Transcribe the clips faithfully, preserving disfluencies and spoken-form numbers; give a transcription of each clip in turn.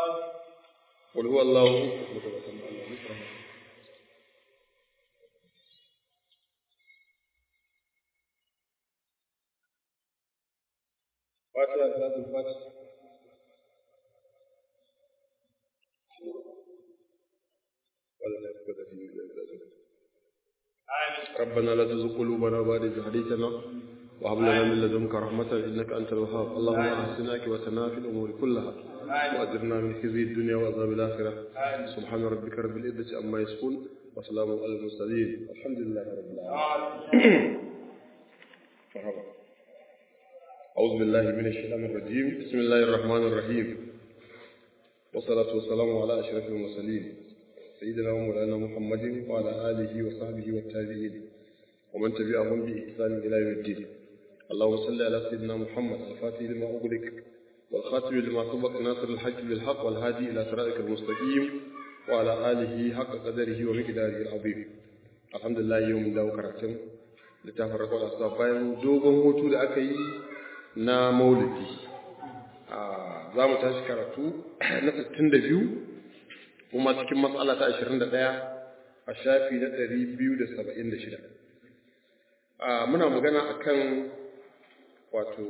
qul huwallahu Fatiha salatul Fatiha ربنا لا تزغ قلوبنا بعد إذ هديتنا وهب لنا من لدنك رحمة إنك أنت الوهاب اللهم أحسن عاقبتنا في الأمور كلها وأجرنا من خزي الدنيا وعذاب الآخرة سبحان ربك رب العزة عما يصفون وسلام على المرسلين الحمد لله رب العالمين أعوذ بالله من الشيطان الرجيم بسم الله الرحمن الرحيم والصلاة والسلام على أشرف المرسلين سيدنا ومولانا محمد وعلى آله وصحبه والتابعين ومن تبعهم بإحسان إلى يوم الدين اللهم صل على سيدنا محمد الفاتح لما أغلق والخاتم لما سبق ناصر الحق بالحق والهادي إلى صراطك المستقيم وعلى آله حق قدره ومقداره العظيم الحمد لله يوم داو كراتن لتفرق الأصحاب bayan dogon hutu da aka yi na maulidi za mu tashi karatu na sittin da biyu kuma cikin matsala ta ashirin da ɗaya a shafi na ɗari biyu da saba'in da shida muna magana akan wato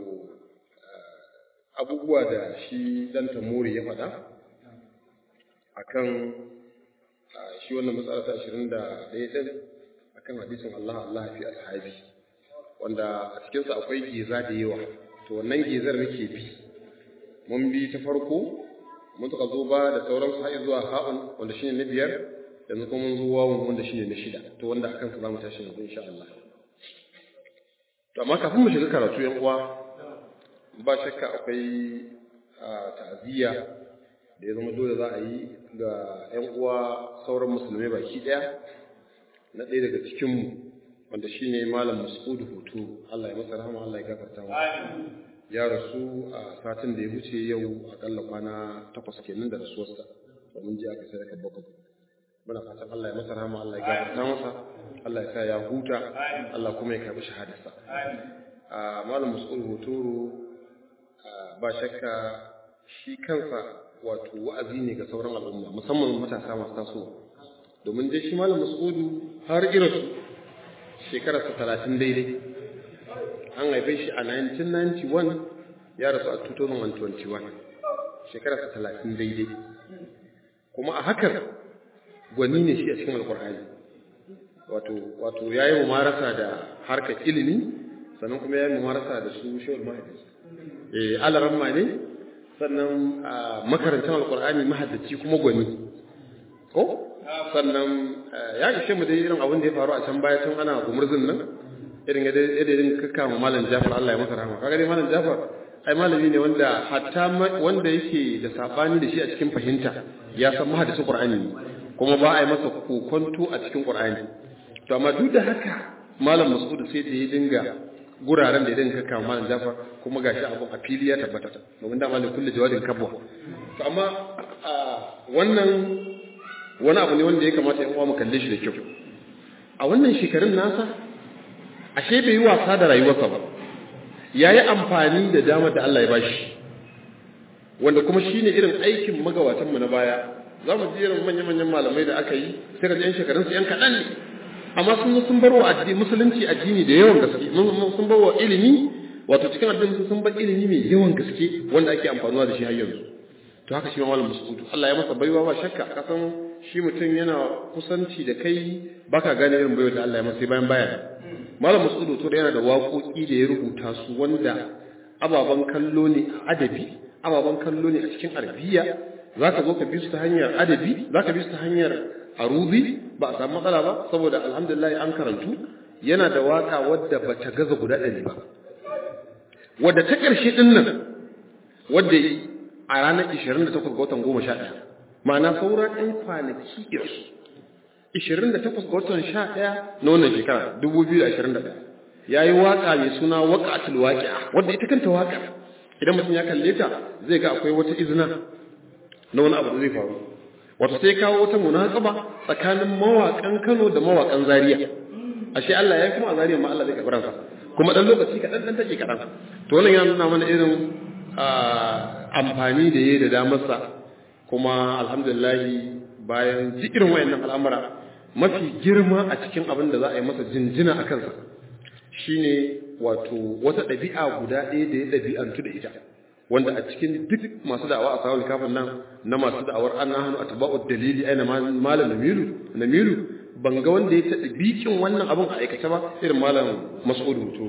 abubuwa da shi dan tamori ya faɗa akan shi wannan matsala ta ashirin da ɗaya ɗin akan hadisin Allah Allah fi ashabi wanda a cikinsa akwai geza da yawa to wannan gezar nake bi mun bi ta farko mun suka zo ba da sauran su har zuwa ha'un wanda shine na biyar yanzu kuma mun zo wawun wanda shine na shida to wanda akan sa zamu tashi yanzu insha Allah to amma kafin mu shiga karatu yan uwa ba shakka akwai ta'aziyya da ya zama dole za a yi ga yan uwa sauran musulmai baki daya na ɗaya daga cikin mu wanda shine malam Mas'ud Hutu Allah ya masa rahama Allah ya gafarta masa ya rasu a satin da ya wuce yau akalla kwana takwas kenan da rasuwarsa domin ji aka sai da bakwai muna fatan Allah ya masa rahama Allah ya gafarta masa Allah ya sa ya huta Allah kuma ya karbi shahadarsa a malam Mas'ud Huturu ba shakka shi kansa wato wa'azi ne ga sauran al'umma musamman matasa masu tasowa domin dai shi malam Mas'ud har irasu shekararsa talatin daidai an haife shi a nineteen ninety-one ya rasu a two thousand twenty-one shekararsa talatin daidai kuma a hakan gwani ne shi a cikin alkur'ani wato wato ya yi mumarasa da harkar ilimi sannan kuma ya yi mumarasa da su shawar mahadis eh alaramma ne sannan a makarantar alkur'ani mahaddaci kuma gwani ko sannan ya ishe mu dai irin abin da ya faru a can baya tun ana gumurzin nan irin yadda irin kakkama malam Jafar Allah ya masa rahama kaga dai malam Jafar ai malami ne wanda hatta wanda yake da sabani da shi a cikin fahimta ya san mahaddisin Qur'ani kuma ba a yi masa kokonto a cikin Qur'ani to amma duk da haka malam Mas'ud sai da ya dinga guraren da ya dinga kakkama malam Jafar kuma gashi abun a fili ya tabbata domin da malam kullu jawadin kabwa to amma wannan wani abu ne wanda ya kamata yan uwa mu kalle shi da kyau a wannan shekarun nasa ashe bai yi wasa da rayuwarsa ba yayi amfani da damar da Allah ya bashi wanda kuma shine irin aikin magawatan mu na baya zamu ji irin manyan manyan malamai da aka yi sai ga yan shekarun su yan kadan ne amma sun sun bar wa addini musulunci addini da yawan gaske sun bar wa ilimi wato cikin addini sun bar ilimi mai yawan gaske wanda ake amfanuwa da shi har yanzu to haka shi ma malam Mas'ud Allah ya masa baiwa ba shakka kasan shi mutum yana kusanci da kai baka gane irin baiwa da Allah ya masa sai bayan baya malam Mas'ud to da yana da waƙoƙi da ya rubuta su wanda ababan kallo ne a adabi ababan kallo ne a cikin arabiya zaka zo ka bi su ta hanyar adabi zaka bi su ta hanyar arubi ba a samu matsala ba saboda alhamdulillah an karantu yana da waka wadda bata gaza guda ɗari ba wadda ta ƙarshe din nan wadda a ranar ishirin da takwas ga watan goma sha ɗaya ma'ana sauran ɗan kwanaki irsu ishirin da takwas ga watan sha ɗaya na wannan shekara dubu biyu da ashirin da ɗaya ya yi waƙa mai suna waƙatul waƙi'a wadda ita kanta waƙa idan mutum ya kalle ta zai ga akwai wata izina na wani abu da zai faru wato sai kawo wata munasaba tsakanin mawaƙan Kano da mawaƙan Zaria ashe Allah ya yi kuma a Zaria ma Allah zai karɓi ransa kuma dan lokaci kaɗan dan take kaɗan to wannan yana nuna mana irin amfani da yayi da damarsa kuma alhamdulillah bayan jikirin wayannan al'amura mafi girma a cikin abin da za a yi masa jinjina a kansa shine wato wata ɗabi'a guda ɗaya da ya ɗabi'antu da ita wanda a cikin duk masu da'awa a sahawar kafin nan na masu da'awar an hannu a taba'ud dalili aina malam namilu namilu ban ga wanda ya taɗi bikin wannan abin a aikace ba irin malam mas'ud mutu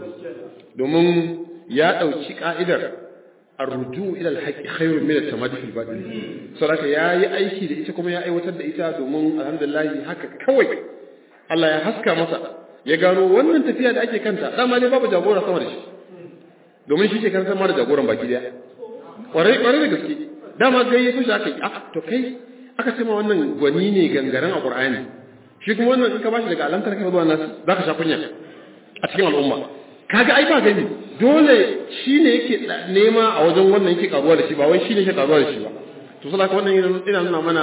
domin ya ɗauki ka'idar arruju ila alhaqi khairun min at-tamaddi fil batil saboda ya yi aiki da ita kuma ya aiwatar da ita domin alhamdulillah haka kawai Allah ya haska masa ya gano wannan tafiya da ake kanta dama ne babu jagora sama da shi domin shi ke kan sama da jagoran baki daya kwarai kwarai da gaske dama gai su shi aka yi ah to kai aka ce ma wannan gwani ne gangaren a Qur'ani shi kuma wannan in ka bashi daga alamtar kai zuwa nasu zaka sha kunya a cikin al'umma kaga ai ba gani dole shine yake nema a wajen wannan yake karuwa da shi ba wai shine yake karuwa da shi ba to saboda wannan ina nuna mana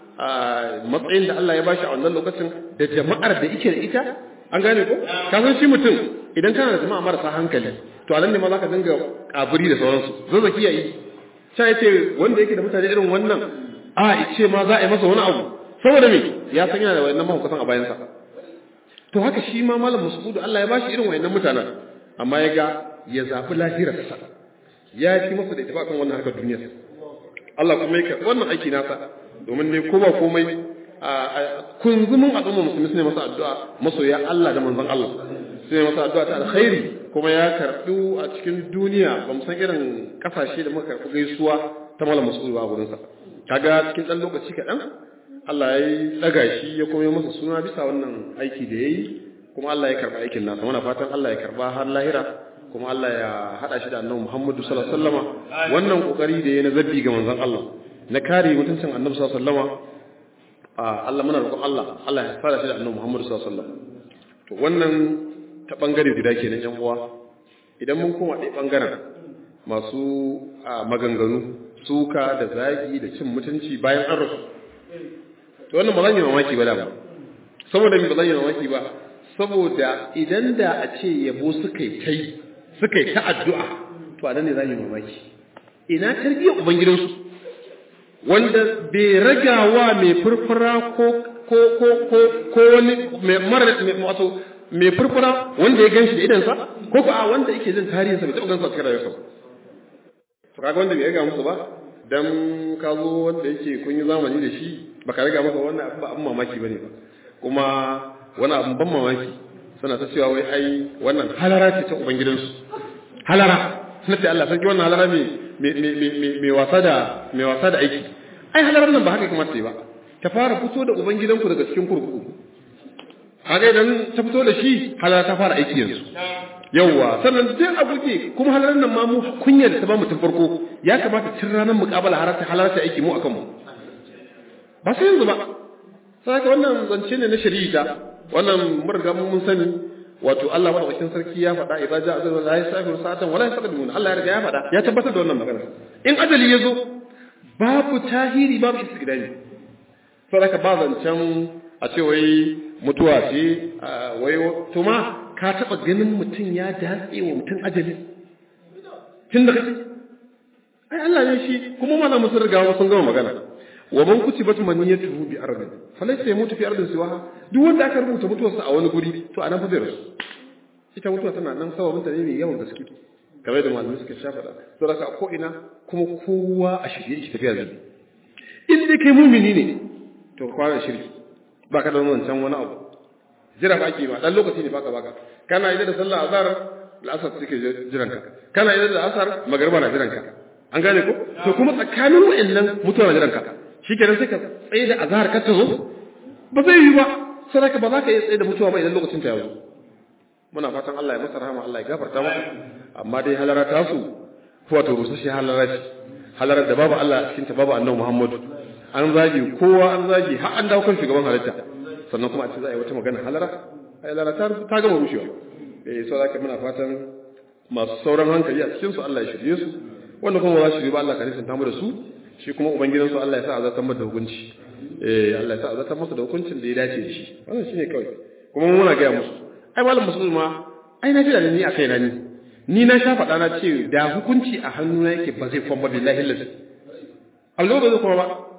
matsayin da Allah ya bashi a wannan lokacin da jama'ar da yake da ita an gane ko ka san shi mutum idan kana da jama'a marasa hankali to anan ne ma zaka dinga kaburi da sauransu zazzaki yayi sai yace wanda yake da mutane irin wannan a ice ma za a yi masa wani abu saboda me ya san yana da wayannan mahukusan a bayansa to haka shi ma malam Mas'ud Allah ya bashi irin wayannan mutanen amma ya ga ya zabi lahirarsa ya fi masa da ita kan wannan harkar duniyar Allah kuma yake wannan aiki nasa domin ne ko ba komai kunzumin al'umma musulmi ne masa addu'a masoya Allah da manzon Allah sai masa addu'a ta alkhairi kuma ya karbu a cikin duniya ba mu san irin kasashe da muka karbu gaisuwa ta malam Mas'ud ba gurin sa kaga cikin dan lokaci kadan Allah ya daga shi ya kuma masa suna bisa wannan aiki da yayi kuma Allah ya karba aikin nasa muna fatan Allah ya karba har lahira kuma Allah ya hada shi da Annabi Muhammad sallallahu alaihi wasallama wannan kokari da yayi na zabbi ga manzon Allah na kare mutuncin Annabi sallallahu alaihi wasallama Allah muna roƙon Allah Allah ya fara shi da Annabi Muhammad sallallahu alaihi wasallam to wannan ta bangare guda kenan yan uwa idan mun koma ɗaya bangaren masu maganganu suka da zagi da cin mutunci bayan an rasu to wannan ba zan yi mamaki ba da ba saboda me ba zan yi mamaki ba saboda idan da a ce yabo suka yi tai suka yi ta addu'a to anan ne zan yi mamaki ina tarbiyyar ubangidansu wanda bai ragawa mai furfura ko ko ko ko ko wani mai mara wato mai furfura wanda ya ganshi da idansa ko ko a wanda yake jin tarihin sa bai taɓa gansa cikin rayuwarsa to kaga wanda bai raga musu ba dan ka zo wanda yake kun yi zamani da shi baka raga masa wannan abin ba abin mamaki bane ba kuma wani abin ban mamaki suna ta cewa wai ai wannan halara ce ta ubangidansu halara suna ce Allah sarki wannan halara mai mai wasa da mai wasa da aiki ai halarar nan ba haka kamar ta yi ba ta fara fito da ubangidanku daga cikin kurkuku kaga idan ta fito da shi halara ta fara aiki yanzu yawwa sannan sai a buke kuma halarar nan ma mu kunya da ta ba mu tun farko ya kamata cin ranar muƙabala har ta halarta aiki mu akan mu ba sai yanzu ba sai wannan zance ne na shari'a wannan mun riga mun sani wato Allah madaukakin sarki ya faɗa idza ja'a ajalu la yasafiru sa'atan wala yastaqdimun Allah ya riga ya faɗa ya tabbatar da wannan magana in ajali yazo babu tahiri babu istiqdami saboda ba zancen a ce wai mutuwa ce wai to ma ka taba ganin mutum ya datse wa mutum ajali tunda kace ai Allah ne shi kuma malamu sun riga sun gama magana wa man kutibat maniyatuhu bi ardin falaysa yamutu fi ardin siwaha duk wanda aka rubuta mutuwarsa a wani guri to anan fa zai rasu ita mutuwa tana nan sababin ta ne mai yawan gaske kamar da malamai suka shafa da to raka ko ina kuma kowa a shirye shi tafiya zai in dai kai mumini ne to kwana shirki baka da wancan wani abu jira ba ake ba dan lokaci ne baka baka kana yi da sallah azhar al'asar suke jiran ka kana yi da asar magriba na jiran ka an gane ko to kuma tsakanin wa'annan mutuwa na jiran ka shikenan sai ka tsaye da azhar ka tazo ba zai yi ba sai ka ba za ka yi tsaye da mutuwa ba idan lokacin ta yazo muna fatan Allah ya masa rahama Allah ya gafarta masa amma dai halara ta su wato rusashi halara ce halarar da babu Allah a cikin ta babu Annabi Muhammadu an zagi kowa an zagi har an dawo kan shugaban halitta sannan kuma a ce za a yi wata magana halara ai halara ta ta gama rushewa eh so zaka muna fatan masu sauran hankali a cikin su Allah ya shirye su wanda kuma za su shirye ba Allah ka nisanta mu da su shi kuma ubangidan su Allah ya sa a zartar masa da hukunci eh Allah ya sa a zartar masa da hukuncin da ya dace da shi wannan shine kawai kuma muna ga musu ai malam musulma ai na jira ni a kai na ni ni na sha faɗa na ce da hukunci a hannuna yake ba zai famba billahi lillahi Allah ba zai kuma ba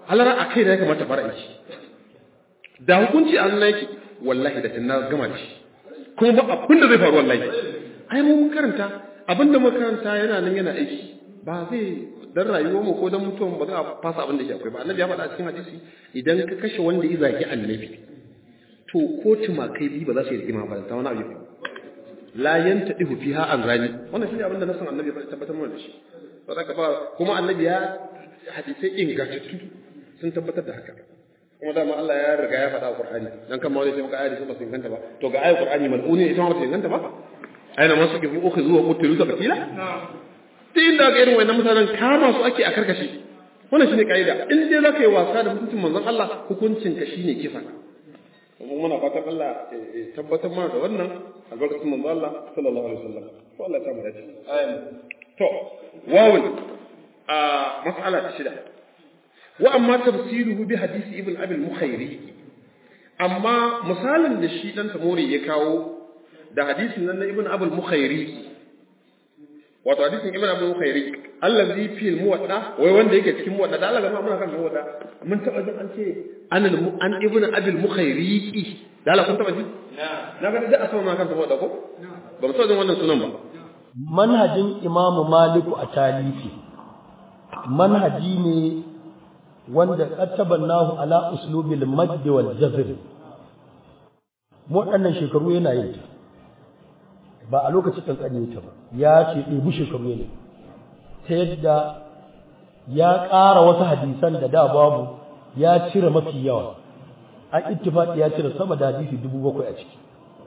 halara a kai da ya kamata fara aiki da hukunci an naki wallahi da tunna gama da shi kuma ba abin da zai faru wallahi ai mun karanta abin da muka karanta yana nan yana aiki ba zai dan rayuwar mu ko dan mutuwan ba za a fasa abin da ke akwai ba annabi ya faɗa a cikin hadisi idan ka kashe wanda ya zagi annabi to ko tumakai bi ba za su yi rigima ba ta wani abu la yantadihu fiha an rani wannan shine abin da nasan annabi ya tabbatar mana da shi saboda ba kuma annabi ya hadisai ingantattu sun tabbatar da haka kuma dama Allah ya riga ya faɗa a Qur'ani dan kan ma wani sai muka ayati sun ba su inganta ba to ga ayat Qur'ani mal'uni ita ma ba ta inganta ba aina masu kifu ukhizu wa qutilu tabtila din da ga irin wannan mutanen kama su ake a karkashi wannan shine kaida in dai zaka yi wasa da mutuncin manzon Allah hukuncin ka shine kisa kuma muna fatan Allah ya tabbatar mana da wannan albarkatun manzon Allah sallallahu alaihi wasallam to Allah ta mu dace amin to wawun a mas'ala ta shida wa amma tafsiruhu bi hadisi ibn abi al-mukhairi amma misalin da shi dan tamori ya kawo da hadisin nan na ibn abi al-mukhairi wato hadisin ibn abi al-mukhairi allazi fi al-muwatta wai wanda yake cikin muwatta da Allah ga muna kan muwatta mun taba jin an ce an an ibn abi al-mukhairi da Allah kun taba ji na ga da asama kan muwatta ko ba mu taba jin wannan sunan ba manhajin imamu maliku a talifi manhaji ne wanda katabannahu ala uslubil madd wal jazr mu wadannan shekaru yana yin ta ba a lokacin kankani ta ba ya ce ɗebi shekaru ne ta yadda ya ƙara wasu hadisan da da babu ya cire mafi yawa an ittifaqi ya cire sama da hadisi dubu bakwai a ciki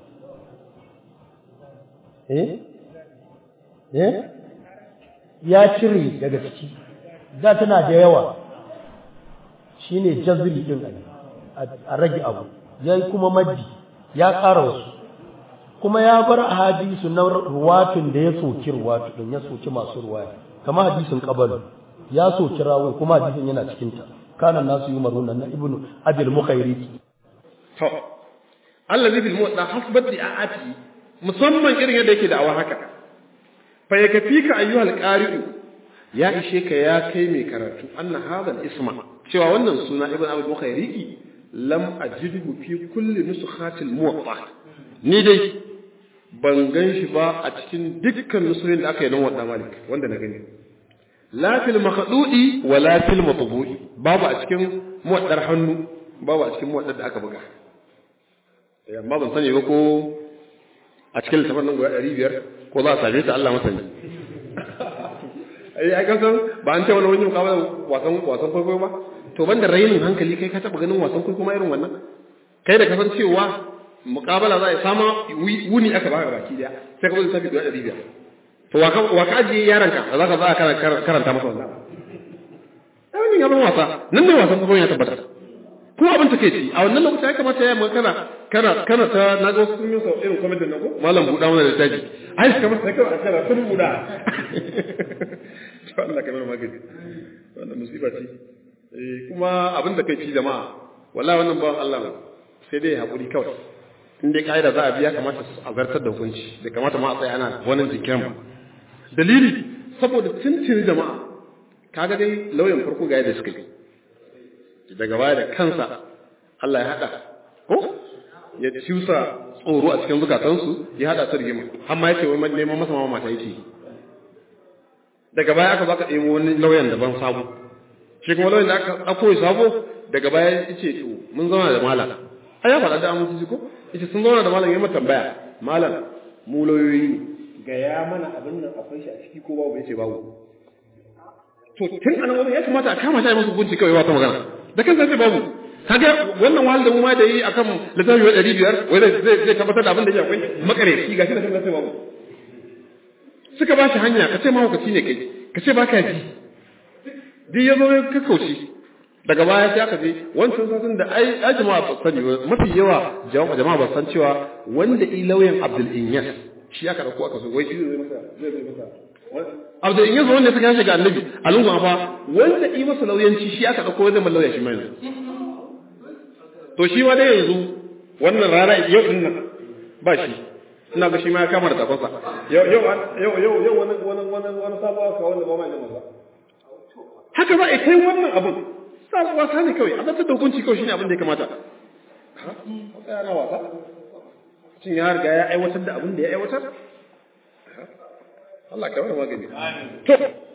eh eh ya cire daga ciki da tana da yawa shine jazri din a rage abu yayi kuma maddi ya ƙara wasu kuma ya bar hadisu na ruwatun da ya soki ruwatu din ya soki masu ruwaya kamar hadisin qabal ya soki rawai kuma hadisin yana cikin ta kana nasu yumaruna na ibnu abil mukhairi to allazi bil muwatta hasbat di'ati musamman irin yadda yake da'awa haka fa yakfika ayyuhal qari'u ya ishe ka ya kai mai karatu anna hadha al-isma cewa wannan suna ibn abi mukhairiki lam ajidhu fi kulli nusukhatil muwatta ni dai ban gan shi ba a cikin dukkan nusuhin da aka yi don wadda malik wanda na gani la fil makhdudi wa la fil matbu'i babu a cikin muwaddar hannu babu a cikin muwaddar da aka buga amma ban sani ba ko a cikin littafin nan guda ɗari biyar ko za a same ta Allah masani ai ai kasan ba an ce wani wani mukawala wasan wasan kwaikwayo ba to banda rainin hankali kai ka taba ganin wasan kwaikwayo ma irin wannan kai da kasan cewa mukabala za a sama wuni aka baka baki daya sai ka zo tafi da ɗari biyar to wa ka wa ka ajiye yaron ka za ka za ka karanta masa wannan ai ya ban wasa nan ne wasan kwaikwayo ya tabbata ko abin take ci a wannan lokaci ya kamata ya mun kana kana kana ta na ga sun yi sau irin comedy nan ko malam buda mana da taji ai kamar sai kawai a kana sun buda to Allah kamar magana wannan musiba ce eh kuma abin da kai ci jama'a wallahi wannan ba Allah sai dai hakuri kawai in dai kaida za a biya kamata a zartar da hukunci da kamata ma a tsaya ana wannan jinkirin ba dalili saboda tuntuni jama'a kaga dai lauyan farko ga yadda suka yi daga baya da kansa Allah ya hada ko ya ciusa tsoro a cikin zukatansu ya hada su rigima har ma yake wai neman masa mama mata yake daga baya aka baka ɗebo wani lauyan daban sabo shi kuma lauyan da aka ɗauko sabo daga baya yace to mun zauna da malam ai ya faɗa da amince ko yace sun zauna da malam yayin mata tambaya malam mu lauyoyi ga ya mana abin nan akwai shi a ciki ko babu yace babu to tun anan wani ya kamata a kama shi a masa hukunci kawai ba ta magana da kansa sai babu kaga wannan wahal da mu ma da yi akan lissafi wa ɗari biyar wai zai zai tabbatar da abin da yake akwai makareci gashi da kansa sai babu suka ba shi hanya ka ce ma hukaci ne kai ka ce ba ka ji duk ya zo ya kakkauce daga baya sai aka je wancan sasin da ai ai jama'a ba sani mafi yawa jama'a jama'a ba san cewa wanda i lauyan Abdul Inyas shi aka dauko aka so wai shi zai masa zai zai masa Abdul Inyas wanda suka shiga annabi a lungun fa wanda i masa lauyanci shi aka dauko wanda lauya shi mai to shi ma dai yanzu wannan rana yau din nan ba shi ina ga shi ma ya kama da takwasa yau yau yau yau yau wani wani wani wani sabuwa ka wanda ba mai da maza haka za a kai wannan abin sa wasa ne kawai a zartar da hukunci kawai shine abin da ya kamata ha tsaya na wasa mutum ya riga ya aiwatar da abin da ya aiwatar Allah ka bar magani to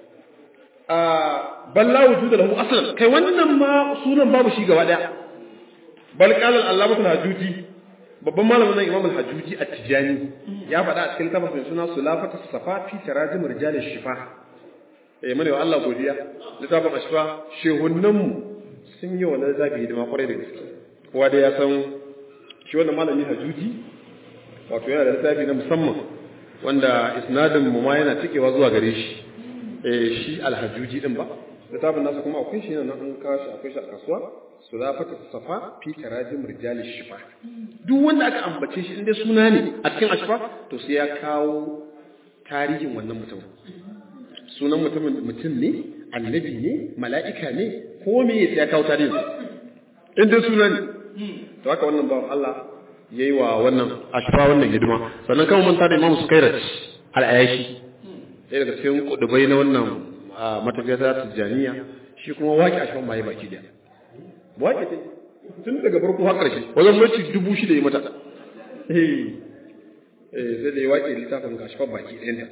a balla wujuda lahu aslan kai wannan ma sunan babu shi gaba daya bal qala al-allamah al-hajuji babban malamin nan imam al-hajuji at-tijani ya faɗa a cikin tafsirin suna sulafatu safa fi tarajim rijal ash-shifa eh mane wa Allah godiya littafin ashfa shehunnan mu sun yi wannan zabi hidima kwarai da gaske kowa da ya san shi wannan malami hajuji wato yana da littafi na musamman wanda isnadin mu ma yana cikewa zuwa gare shi eh shi al-hajuji din ba littafin nasa kuma akwai shi nan an kawo shi akwai shi a kasuwa sulafatu safa fi tarajim rijal ash-shifa duk wanda aka ambace shi inda suna ne a cikin ashfa to sai ya kawo tarihin wannan mutum sunan mutumin mutum ne annabi ne mala'ika ne ko me ya kawo tarihin inda suna ne to haka wannan bawan Allah yayi wa wannan ashfa wannan hidima sannan kan mun tada Imam Sukairat al-Ayashi sai daga cikin kudubai na wannan matafiya ta Tijaniya shi kuma waki ashfan bai baki da waki ta tun daga farko har ƙarshe wajen mace dubu shida yi mata eh sai da ya waƙe littafin kashfan baki ɗayanta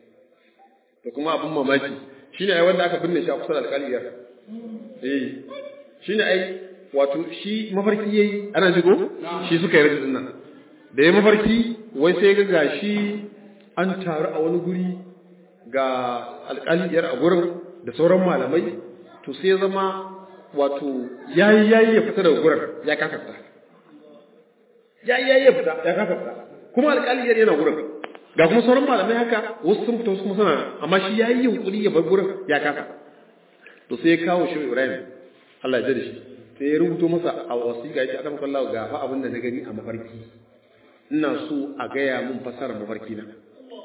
da kuma abin mamaki shi ne ai wanda aka binne shi a kusa da alƙaliyar eh shi ne ai wato shi mafarki ya yi ana jigo shi suka yi rajin nan da ya mafarki wai sai ga gashi an taru a wani guri ga alƙaliyar a gurin da sauran malamai to sai ya zama wato yayi yayi ya fita daga gurin ya kafarta yayi yayi ya fita ya kafarta kuma alƙaliyar yana gurin ga kuma sauran malamai haka wasu sun fita wasu kuma suna amma shi yayi yunkuri ya bar gurin ya kafa to sai ya kawo shi Ibrahim Allah ya jade shi sai ya rubuto masa a wasiƙa yace aka maka Allah ga fa abin da na gani a mafarki ina so a gaya mun fasarar mafarki na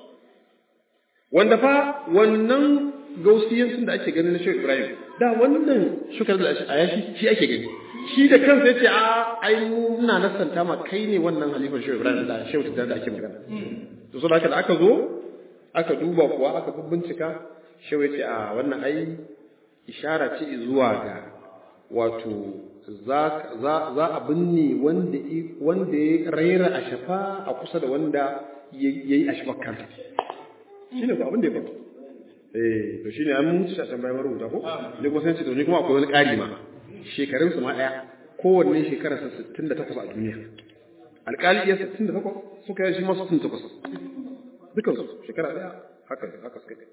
wanda fa wannan gausiyancin da ake ganin na Shehu Ibrahim da wannan shukar da ayashi shi ake gani shi da kansa yace a ai mu ina nasanta ma kai ne wannan halifar Shehu Ibrahim da Shehu da ake magana to saboda haka da aka zo aka duba kuwa aka bincika Shehu yace a wannan ai ishara ce zuwa ga wato za za za a binne wanda wanda ya raira ashafa a kusa da wanda yayi ashafar kanta shine ko abin da ya faru eh to shine an mutu a can bayan rubuta ko ne kuma sai ce to ni kuma akwai wani ƙari ma shekarun su ma daya kowanne shekarar sa sittin da takwas a duniya alƙali ya sittin da takwas suka yi shi ma sittin da takwas dukan su shekara daya haka haka suka yi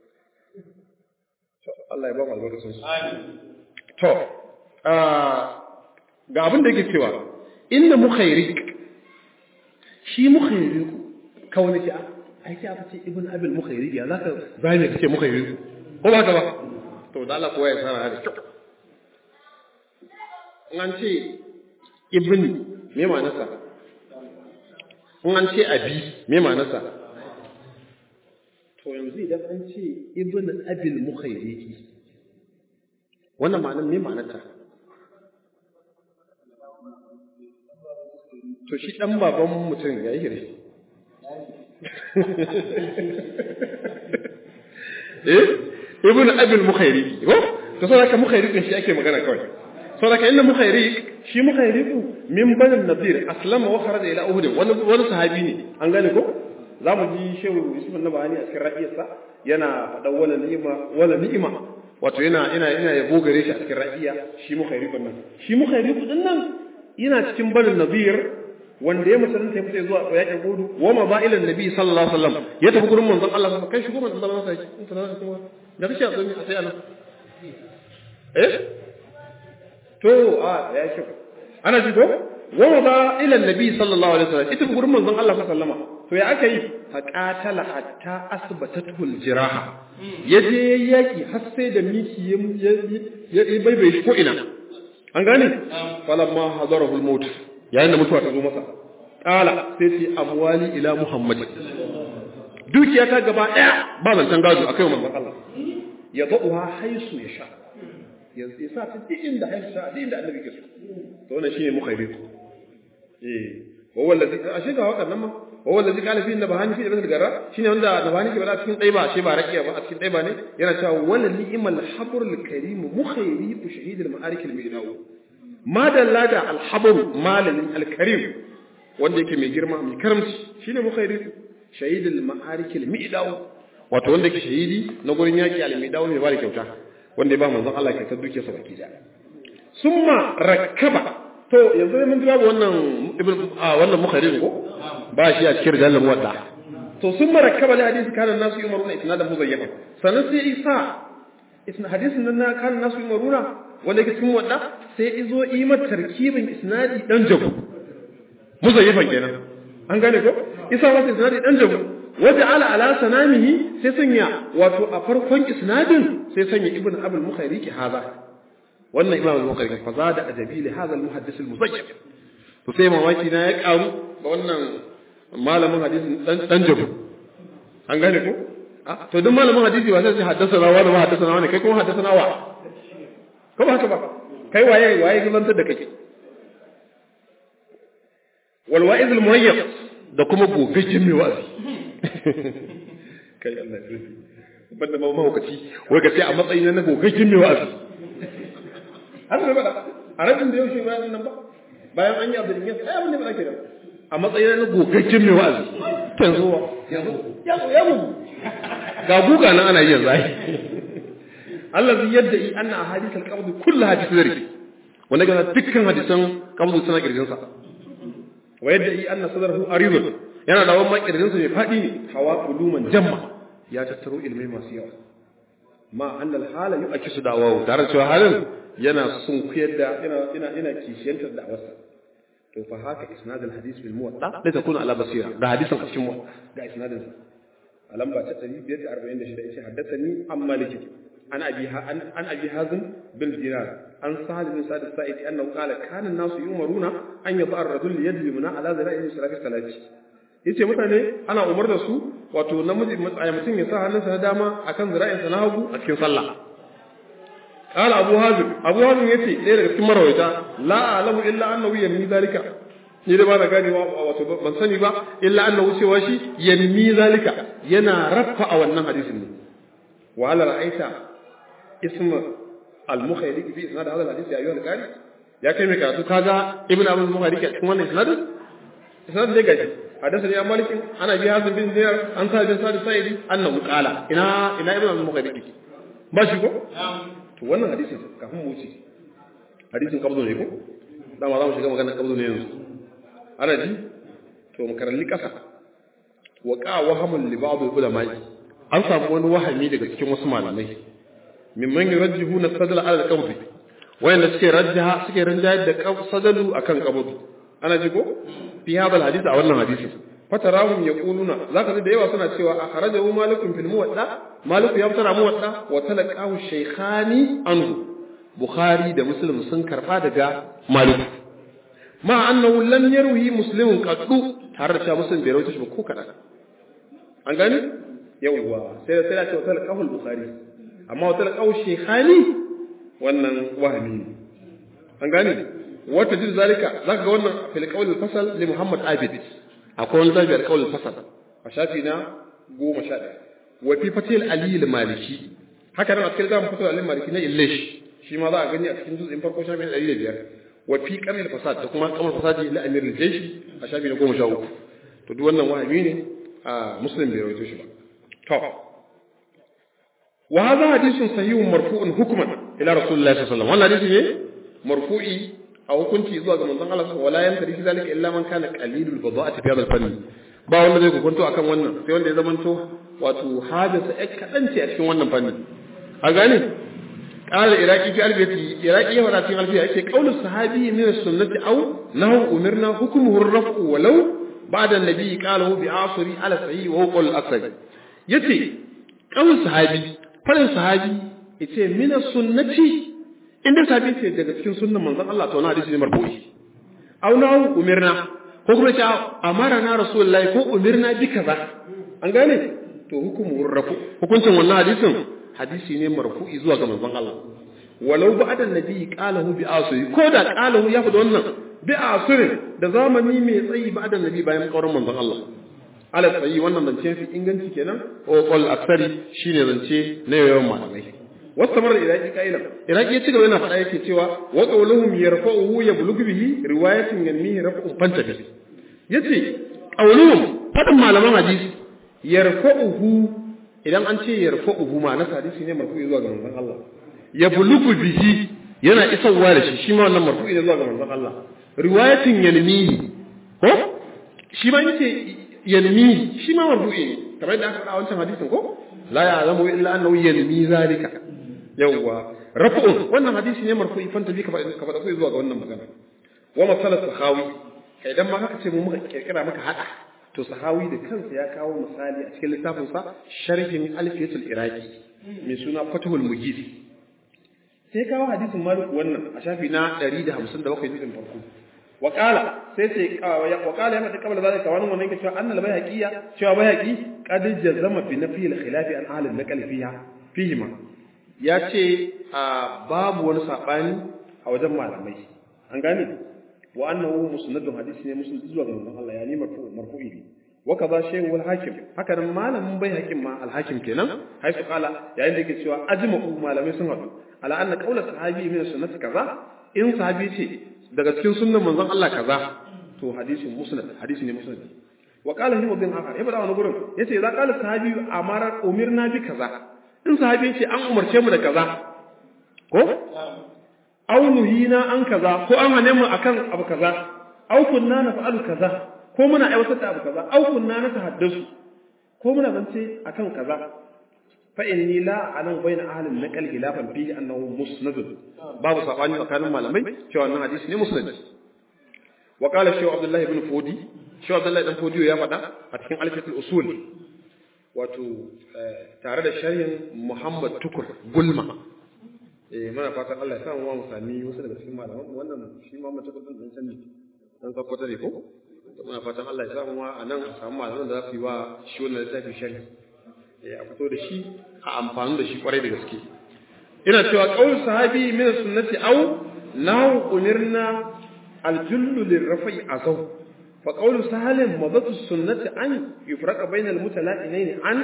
to Allah ya ba mu albarkacin su amin to ga abin da yake cewa inna mukhayrik shi mukhayrik kawai ce ai sai aka ce ibn abil mukhayrik ya zaka bai ne kace mukhayrik ko ba ka ba to da Allah kowa ya sana da kyau in an ce ibn me ma'anarsa in an ce abi me ma'anarsa to yanzu idan an ce ibn abil mukhayrik wannan ma'anar me ma'anarta to shi dan baban mutum ya yi shi eh ibn abil mukhayrik ko to saboda mukhayrik shi ake magana kawai saboda inna mukhayrik shi mukhayrik min banin nadir aslama wa kharaja ila uhud wani wani sahabi ne an gane ko zamu ji shehu yusuf an-nabani a cikin ra'iyarsa yana faɗa wala ni'ima wala ni'ima wato yana yana yana yabo gare shi a cikin ra'iya shi mukhayrik nan shi mukhayrik din nan yana cikin banin nadir wanda ya musulunta ya fita zuwa yakin gudu wa ma ba ila nabi sallallahu alaihi wasallam ya tafi gurin manzon Allah kai shigo manzon Allah sai in kuma da kake azumi a sai Allah eh to a ya shi ana ji ko wa ma ba ila nabi sallallahu alaihi wasallam ita gurin manzon Allah sallallahu alaihi wasallam to ya aka yi fa qatala hatta asbatatu aljiraha yaje yaki har sai da miki ya bai bai ko ina an gane falamma hadarahu almaut yayin da mutuwa ta zo masa kala sai ce amwali ila muhammad dukiya ta gaba daya ba zancan gado akai manzon Allah ya da'uha haisu ya sha yanzu ya sa ta duk inda haisu ta duk inda annabi ke so to wannan shine mukhayrik eh wa wallazi ashe ga wadannan ma wa wallazi qala fi nabahani fi ibn al-garra shine wanda nabahani ke bada cikin daiba shi ba rakiya ba a cikin daiba ne yana cewa wala ni'mal habr al-karim mukhayri bi shahid al-ma'arik al-midaw ma dalla da al-habr malamin al-karim wanda yake mai girma mai karamci shine mukhayri shahid al-ma'arik al-midaw wato wanda yake shahidi na gurin yaki al-midaw mai bada kyauta wanda ya ba manzon Allah kyautar dukiyarsa baki da summa rakkaba to yanzu mun jira wannan ibn wannan mukhayri ko ba shi a cikin rijalan muwadda to sun marakkaba da hadisi kana nasu umaruna isnadan muzayyafa sanan sai isa isna hadisin nan na kana nasu umaruna wanda yake cikin muwadda sai izo yi mata tarkibin isnadi dan jabu muzayyafa kenan an gane ko isa wata isnadi dan jabu waja ala ala sanamihi sai sanya wato a farkon isnadin sai sanya ibn abul mukhayri ki haza wannan imam al-bukhari fa zada adabi li hadha al-muhaddis al-muzayyab to sai mamaki na ya karu ga wannan malamin hadisi dan dan jabu an gane ko ah to duk malamin hadisi ba sai haddasa rawa da haddasa rawa ne kai kuma haddasa nawa ko ba haka ba kai waye waye gibantar da kake wal wa'iz al-muhayyab da kuma gogaggen mai wa'azi kai Allah ya rufe banda ma mawukaci wai ka ce a matsayin na gogaggen mai wa'azi har da bada a rabin da yaushe bayan nan ba bayan an yi abin yin sai abin da ba ake da a matsayin na gogaggen mai wa'azi yanzu yanzu yanzu yanzu ga guga nan ana yin zai Allah zai yadda yi anna ahadith al-qabd kullu hadith zari wanda ga dukkan hadisan qabd suna kirjin sa wa yadda yi anna sadrahu aridun yana da wannan kirjin sa mai fadi ne hawa uluman jamma ya tattaro ilmai masu yawa ma annal hala yu'akisu da'awahu tare da cewa halin yana sun kuyar da yana yana yana kishiyantar da awarsa to fa haka isnad al hadith bil muwatta la takunu ala basira da hadisin a cikin mu ga isnadin sa alam ba ta ɗari biyar da arba'in da shida yace haddathani an maliki an abi an an abi hazim bil dinar an sahal bin sa'id sa'id annahu qala kana an-nasu yumaruna an yad'a ar-rajul yadlimuna ala zira'ihi salati salati yace mutane ana umar da su wato namiji mutsaya mutum ya sa hannunsa na dama akan zira'insa na hagu a cikin sallah قال ابو هازم ابو هازم yace ɗaya daga cikin marawaita la alamu illa annahu yanmi zalika ni da ba na gane wato ban sani ba illa annahu cewa shi yanmi zalika yana rafa a wannan hadisin ne wa ala ra'aita ism al-mukhayri fi isnad hadha al-hadith ya ayyuhal qari ya kai mai karatu kaga ibnu abul mukhayri a cikin wannan isnad isnad da gaji hadathani ya malik ana bi hazim bin ziyar an sa bin sa'id sa'idi annahu qala ina ina ibnu abul mukhayri ba shi ko to wannan hadisin kafin mu wuce hadisin kabzo ne ko dama za mu shiga maganar kabzo ne yanzu ana ji to mu karalli kasa wa qa wahamun li ba'd ulama an samu wani wahami daga cikin wasu malamai mimman yurajjihuna sadala ala al-qabd wayanda suke rajjaha suke ranjayar da sadalu akan qabd ana ji ko fi hadal hadisi a wannan hadisi fatarahum yaquluna zaka ji da yawa suna cewa akhrajahu malikun fil muwadda maliku ya fara muwadda wa talaqahu shaykhani anhu bukhari da muslim sun karba daga malik ma annahu lam yarwi muslimun qaddu har da muslim bai rawaito shi ba ko kada an gani yawa sai sai ta talaqahu bukhari amma wa talaqahu shaykhani wannan wahmi an gani wata jin zalika zaka ga wannan fil qawl al-fasal li muhammad abid akwai wani zabi al-qawl al-fasal a shafi na goma sha ɗaya wa fi fatil ali al-maliki haka nan a cikin zamu fatil ali al-maliki na illish shi ma za a gani a cikin juz'in farko shafi na ɗari da biyar wa fi qamil al-fasad da kuma qamil fasadi la amir al-jaysh a shafi na goma sha uku to duk wannan wahabi ne a muslim bai rawaito shi ba to wa hadha hadithun sahihun marfu'un hukman ila rasulillahi sallallahu alaihi wasallam wannan hadisi ne marfu'i a hukunci zuwa ga manzon Allah wala yantari fi zalika illa man kana qalilul bada'ati fi hadha al-fann ba wanda zai hukunto akan wannan sai wanda ya zamanto wato hadisa ek kadan ce a cikin wannan fanni a gane qala iraqi fi albiyati iraqi ya wada cikin alfiya yake qaulu sahabi min as-sunnati aw nahu umirna hukmuhu ar-raf'u walau ba'da an-nabi qalahu bi asri ala sahih wa qul asri yace qaulu sahabi fadin sahabi yace min as-sunnati inda sahabi ce daga cikin sunnan manzon Allah to na hadisi ne marfu'i aw nahu umirna ko kuma ce amara na rasulullahi ko umirna bi kaza an gane to hukumu rafu hukuncin wannan hadisin hadisi ne marfu'i zuwa ga manzon Allah walau ba'da annabi qalahu bi asri ko da qalahu ya fada wannan bi asri da zamani mai tsayi ba'da annabi bayan kauran manzon Allah ala tsayi wannan zance fi inganci kenan o qol aksari shine zance na yawan malamai wasu marar iraki kailan iraki ya cigaba yana faɗa yake cewa wa qawluhum yarfa'uhu yablughu bihi riwayatin yanmihi raf'un fantabi yace qawluhum fadin malaman hadisi yarfa'uhu idan an ce yarfa'uhu ma na hadisi ne marfu'i zuwa ga manzon Allah yablughu bihi yana isarwa da shi shi ma wannan marfu'i ne zuwa ga manzon Allah riwayatin yanmihi ko shi ma yace yanmi shi ma marfu'i ne kamar da aka faɗa wancan hadisin ko la ya'lamu illa annahu yanmi zalika yawwa raf'un wannan hadisi ne marfu'i fanta bi ka faɗa ko zuwa ga wannan magana wa masalat sahawi kai dan ma haka ce mu muka kirkira maka hada to sahawi da kansa ya kawo misali a cikin littafin sa sharhin alfiyatul iraqi mai suna fathul mujid sai kawo hadisin malik wannan a shafi na ɗari da hamsin da bakwai cikin farko وقال سيتي وقال يا متى قبل ذلك وانا wannan yake cewa annal bayhaqiya cewa bayhaqi qad jazama bi nafi al khilaf an ahli al naql fiha fihima yace babu wani sabani a wajen malamai an gane wa annahu musnadun hadisi ne musnad zuwa ga manzon Allah yani marfu marfu'i ne wa kaza shaykh al hakim haka nan malamin bayhaqin ma al hakim kenan haifu qala yayin da yake cewa ajma'u malamai sun hadu ala anna qawla sahabi min sunnati kaza in sahabi ce daga cikin sunnan manzon Allah kaza to hadisin musnad hadisi ne musnad wa qala himu bin akhar ibada wani gurin yace idza qala sahabi amara umirna bi kaza in sahabi yace an umarce mu da kaza ko aw nuhina an kaza ko an hane mu akan abu kaza aw kunna naf'alu kaza ko muna aiwatar da abu kaza aw kunna natahaddasu ko muna zance akan kaza fa inni la alam bayna ahli an-naql khilafan fihi annahu musnad babu sabani tsakanin malamai cewa wannan hadisi ne musnad wa qala shaykh abdullah ibn fudi shaykh abdullah ibn fudi ya faɗa a cikin alfiyatul usul wato tare da sharhin muhammad tukur gulma eh muna fatan Allah ya sa mu sami wasu daga cikin malaman wannan shi ma mutum din sani dan sakwata ne ko muna fatan Allah ya sa mu a nan a samu malaman da za su yi wa shi wannan littafin sharhi a fito da shi a amfani da shi kwarai da gaske ina cewa qaul sahabi min sunnati aw nahu umirna al-jullu lirrafi azaw fa qaul sahalim madatu sunnati an yufraqa bayna al-mutala'inayn an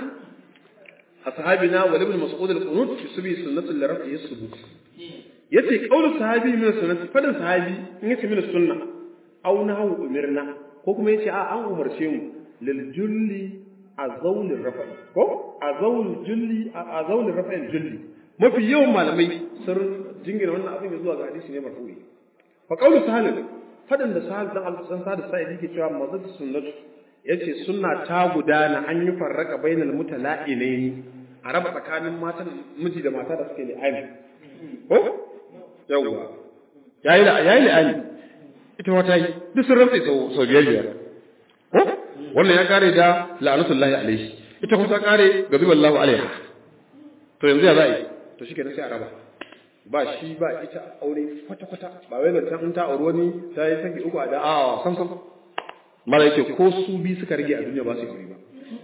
ashabina wa ibn mas'ud al-qunut fi subi sunnati lirrafi as-subut yace qaul sahabi min sunnati fadan sahabi in yace min sunna aw nahu umirna ko kuma yace a an umarce mu lil julli azawlin rafa'i ko azawlin julli azawlin rafa'il julli mafi yawan malamai sun jingina wannan abin zuwa ga hadisi ne marfu'i fa qawlu sahal fadan da sahal dan al-san sada sai yake cewa mazat sunnatu yace sunna ta gudana an yi farraka bainal mutala'inaini a raba tsakanin matan miji da mata da suke li'ani ko yawa yayi da yayi li'ani ita wata yi duk sun rantsa sau biyar biyar ko wannan ya kare da la'anatullahi alaihi ita kuma ta kare gaziballahu alaiha to yanzu ya za'i to shikenan sai a raba ba shi ba ita aure kwata kwata ba wai da in ta aure wani ta yi saki uku a da a san san mala yake ko su bi suka rage a duniya ba su aure ba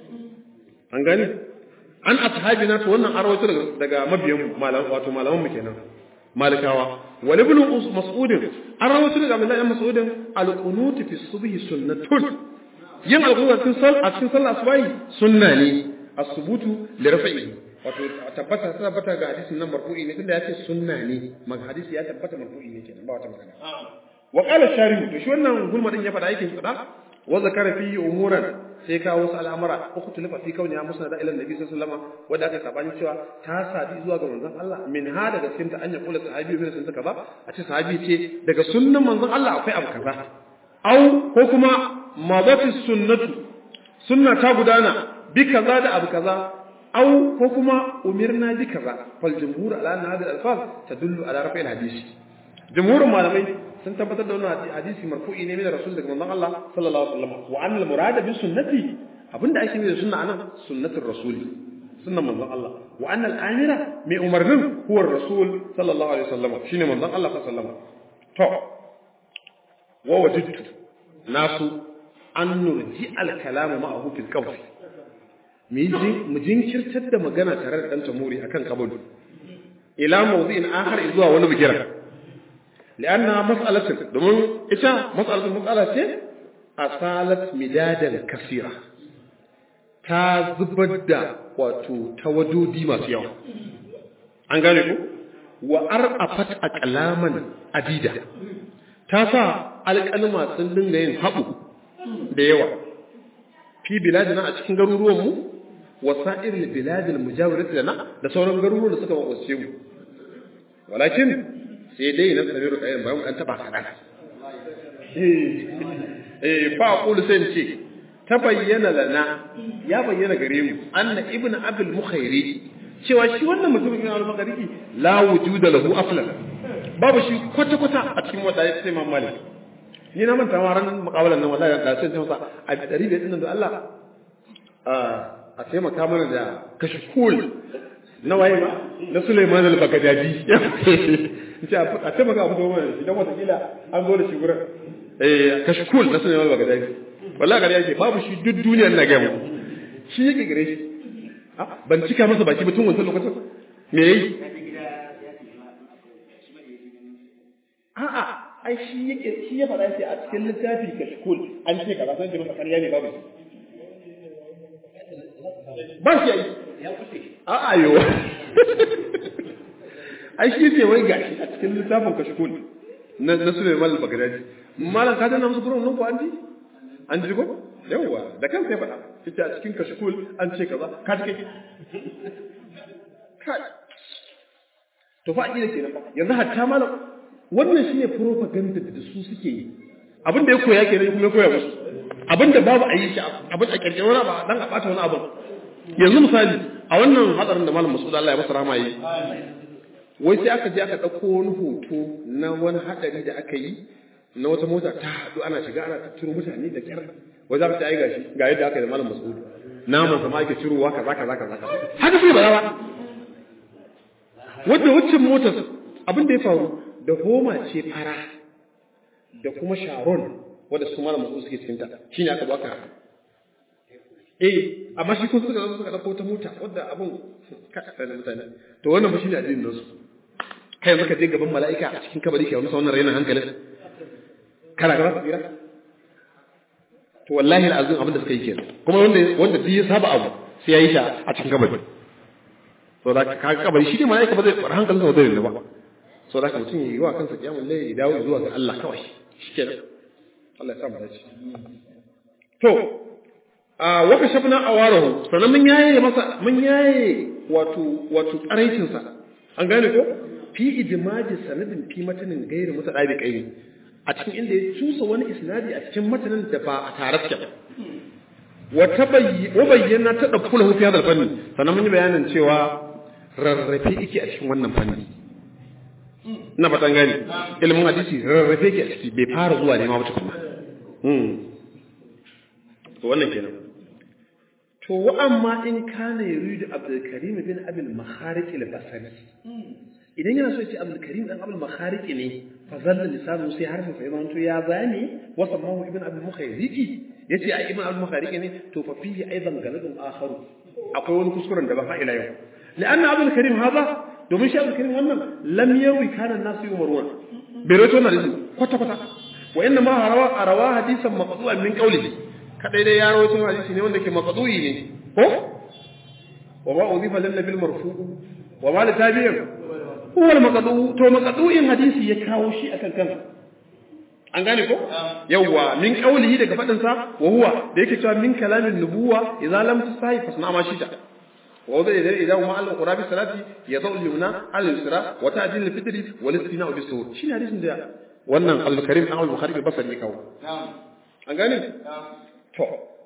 an gani an ashabina to wannan arwato daga daga mabiyan malam wato malaman mu kenan malikawa wal ibn mas'ud arwato daga Abdullahi ibn Mas'ud al-qunut fi subhi sunnatun yin alƙuwa cikin sal a cikin sallah asubai sunna ne as-subutu li rafi'i wato tabbata tabbata ga hadisin nan marfu'i ne tunda yace sunna ne mag hadisi ya tabbata marfu'i ne kenan ba wata magana wa qala shari'u to shi wannan gulma din ya fada yake fada wa zakara fi umuran sai kawo wasu al'amara ko kutulifa fi kauni ya musnada ila annabi sallallahu alaihi wasallam wanda aka sabani cewa ta sadi zuwa ga manzon Allah min ha daga cikin ta anya kula sahabi min sun kaza a ce sahabi ce daga sunnan manzon Allah akwai abu kaza au ko kuma madati sunnatu sunna ta gudana bi kaza da abu kaza au ko kuma umirna bi kaza fal jumhur ala anna hadhihi al-alfaz tadullu ala rafi al-hadisi jumhurun malamai sun tabbatar da wannan hadisi marfu'i ne min rasul daga manzon Allah sallallahu alaihi wasallam wa anna al-murad bi sunnati abinda ake nufi da sunna anan sunnatur rasul sunnan manzon Allah wa anna al-amira mai umarnin huwa rasul sallallahu alaihi wasallam shine manzon Allah sallallahu alaihi wasallam to wa wajidtu nasu an nurji al-kalamu ma'ahu fil qawl mu jinkirtar da magana tare da dan tamuri akan kabulu ila mawdi'in akhar zuwa wani bigira lianna mas'alatu domin ita mas'alatu mas'ala ce asalat midadan kasira ta zubar da wato tawadodi masu yawa an gane ku wa ar'afat aqlaman adida ta sa alƙalma sun dinga yin haɓu da yawa fi biladina a cikin garuruwan mu wasa'ir biladil mujawirat lana da sauran garuruwan da suka makwasce mu walakin sai dai na sabiru kayan bayan an taba kadan eh fa qul sai ce tabayyana lana ya bayyana gare mu anna ibnu abul mukhairi cewa shi wannan mutumin ibnu abul mukhairi la wujuda lahu aflan babu shi kwata kwata a cikin wanda ya ce Imam Malik ni na manta ma ran mukawalan nan wallahi da sai masa a dari da dinnan da Allah a a taimaka mana da kashkul na waye ma na Sulaiman al-Baghdadi ce a taimaka a fito mana idan wata kila an zo da shi gurin eh kashkul na Sulaiman al-Baghdadi wallahi gari yake babu shi duk duniyar na ga mu shi yake gare shi ban cika masa baki ba tun wancan lokacin me yayi a'a ai shi yake shi ya faɗa shi a cikin littafi kashkul an ce kaza sai da masa ƙarya ne babu ba shi ai ya kuce a'a yo ai shi ce wai gashi a cikin littafin kashkul na na Sulaiman al-Baghdadi malan ka dana musu gurin nan ko an ji an ji ko yawa da kansa ya faɗa yace a cikin kashkul an ce kaza ka ji kai to fa ina kenan fa yanzu hatta malam wannan shine propaganda da su suke yi abin da ya koya kenan kuma ya koya musu abin da babu a yi shi abin a kirkire wani ba dan a bata wani abu yanzu misali a wannan hadarin da malam Mas'ud Allah ya masa rahama yi wai sai aka je aka dauko wani hoto na wani hadari da aka yi na wata mota ta hadu ana shiga ana tattaro mutane da kyar wai za ka ai gashi ga yadda aka yi da malam Mas'ud naman sa ma ake cirowa kaza kaza kaza haka sai ba ba wanda wacce motar abin da ya faru da homa ce fara da kuma sharon wanda su malam Mas'ud suke cikin ta shine aka baka eh amma shi ko suka zo suka dauko ta mota wanda abun kaka da mutane to wannan ba shine addinin nasu kai muka je gaban mala'ika a cikin kabari kai wannan wannan rainin hankalin kana ga wasu tsira to wallahi alazim abin da suka yi kenan kuma wanda wanda duk ya saba abu sai ya yi ta a cikin kabari to da ka kabari shi ne mala'ika ba zai bar hankalin sa da ba so da ka mutum yi wa kansa kiyamul layli ya dawo zuwa ga Allah kawai shikenan Allah ya sa mu dace to a waka shafna awarahu sanan mun yaye masa mun yaye wato wato tsaraicin sa an gane ko fi idmaji sanadin fi matanin gairi mutadabi qaini a cikin inda ya tusa wani isnadi a cikin matanin da ba a tare da wa tabayyi wa bayyana ta dakkula fi hadal fanni sanan mun yi bayanin cewa rarrafe yake a cikin wannan fanni na fatan gani ilimin hadisi rarrafe yake a ciki bai fara zuwa ne ma wata kuma hmm to wannan kenan to wa amma in kana yuridu Abdul Karim bin Abdul Makhariq al-Basri idan yana so ya ce Abdul Karim dan Abdul Makhariq ne fa zalla lisanu sai harfin sai zan to ya zani wa samahu ibn Abdul Mukhayriqi yace ai ibn Abdul Mukhayriq ne to fa fihi aidan galadun akharu akwai wani kuskuren da ba fa ila yau لأن عبد الكريم هذا domin shi Abdul Karim wannan lam yawi kana nasu yumaruna bai rawaito na hadisi kwata kwata wa inna ma rawa rawa hadisan maqdu'an min qawlihi kadai dai ya rawaito hadisi ne wanda ke maqdu'i ne ko wa ma udhifa lil nabil marfu' wa ma litabi'in huwa al maqdu' to maqdu'in hadisi ya kawo shi akan kansa an gane ko yawa min qawlihi daga fadin sa wa huwa da yake cewa min kalamin nubuwa idza lam tusahi fasna ma shita ووضع يديه إذا وما قال القرآن بالصلاة يضع اليمنى على اليسرى وتعديل الفطر والاستثناء بالسهول شنو حديث ده wannan al-karim an al-bukhari bil basri kawo an gane to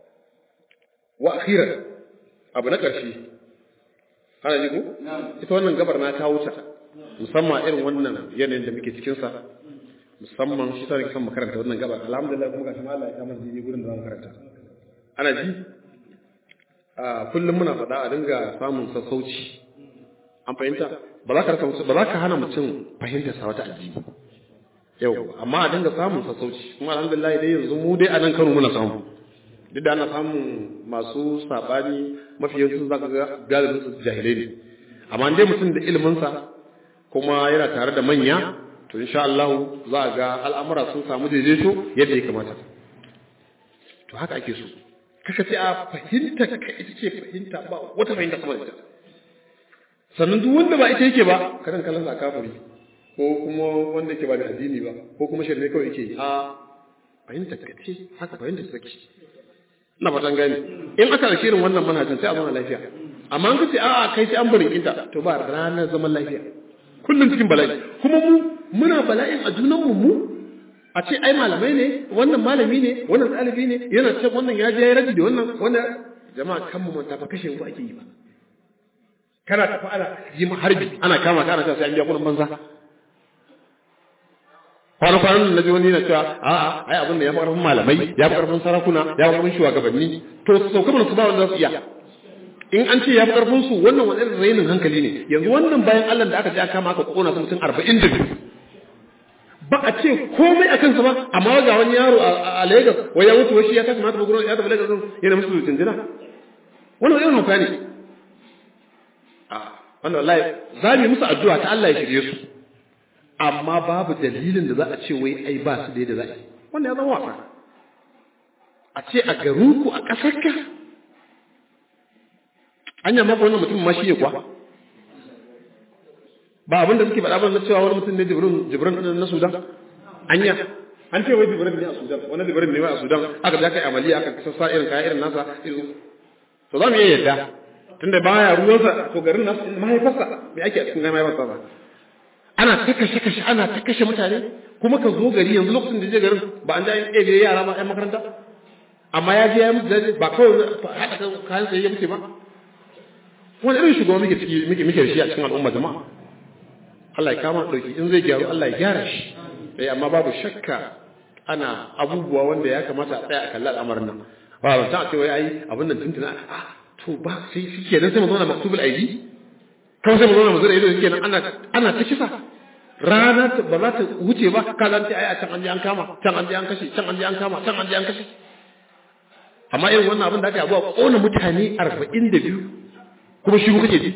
wa akhiran abu na karshe ana ji ko ita wannan gabar na kawo ta musamman irin wannan yanayin da muke cikin sa musamman shi sai kan makaranta wannan gabar alhamdulillah kuma ga Allah ya kama ji gurin da zamu karanta ana ji a kullum muna faɗa a dinga samun sassauci an fahimta ba za ka rasa ba za ka hana mutum fahimtar sa wata addini yau amma a dinga samun sassauci kuma alhamdulillah dai yanzu mu dai a nan Kano muna samu duk da ana samun masu sabani mafi yawancin zaka ga galibin su jahilai ne amma dai mutum da ilimin sa kuma yana tare da manya to insha Allah za a ga al'amura sun samu daidaito yadda ya kamata to haka ake so kaka ce a fahimta ka ita ce fahimta ba wata fahimta sama da ita sannan duk wanda ba ita yake ba karan kallon sa kafiri ko kuma wanda yake ba da addini ba ko kuma shirme kawai yake a fahimta ka ce haka fahimta take ina fatan gani in aka da shirin wannan manhajin sai a zama lafiya amma an kace a'a kai sai an bari kinta to ba ranar zaman lafiya kullun cikin bala'i kuma mu muna bala'in a junan mu mu a ce ai malamai ne wannan malami ne wannan ɗalibi ne yana ce wannan ya je ya raji da wannan wannan jama'a kan mu manta fa kashe ku ake yi ba kana tafi ana yi harbi ana kama ka ana cewa sai an biya kuɗin banza kwana kwanan na ji wani na cewa a'a ai abin da ya fi ƙarfin malamai ya fi ƙarfin sarakuna ya fi ƙarfin shugabanni to su sauka mana su ba wanda za su iya in an ce ya fi ƙarfin su wannan wani irin rainin hankali ne yanzu wannan bayan Allah da aka je aka kama aka kona su mutum arba'in da biyu ba a ce komai a kansa ba amma ga wani yaro a Lagos wai ya mutu shi ya tafi mata bugurin ya tafi Lagos yana musu tunjina wannan irin hauka ne a wannan wallahi za mu yi musu addu'a ta Allah ya shirye su amma babu dalilin da za a ce wai ai ba su da yadda za a yi wannan ya zama wasa a ce a garinku a ƙasarka an yamma ko wannan mutum ma shi ya kuwa ba abin da suke faɗa ba na cewa wani mutum ne jibrin jibrin na Sudan anya an ce wai jibrin ne a Sudan wani jibrin ne wai a Sudan aka da kai amaliya aka sassa irin kaya irin nasa to za mu iya yadda tunda baya ruwansa to garin nasu mahaifarsa me ake a cikin mahaifarsa ba ana ta kashe kashe ana ta kashe mutane kuma ka zo gari yanzu lokacin da je garin ba an ja yin ɗebe yara ba ƴan makaranta amma ya je ya musu daji ba kawai haɗa kayan tsaye ya muke ba wani irin shugaba muke ciki muke muke da shi a cikin al'umma jama'a Allah ya kama ɗauki in zai gyaru Allah ya gyara shi eh amma babu shakka ana abubuwa wanda ya kamata a tsaya a kalli al'amarin nan ba ba ta ce wai ai abin nan tuntuna ah to ba sai shi kenan sai mu zauna maktubul aidi kawai sai mu zauna mu zura ido kenan ana ana ta kisa rana ba za ta wuce ba ka zan ce ai a can an je an kama can an je an kashe can an je an kama can an je an kashe amma irin wannan abin da aka yi abuwa kona mutane arba'in da biyu kuma shi kuke ji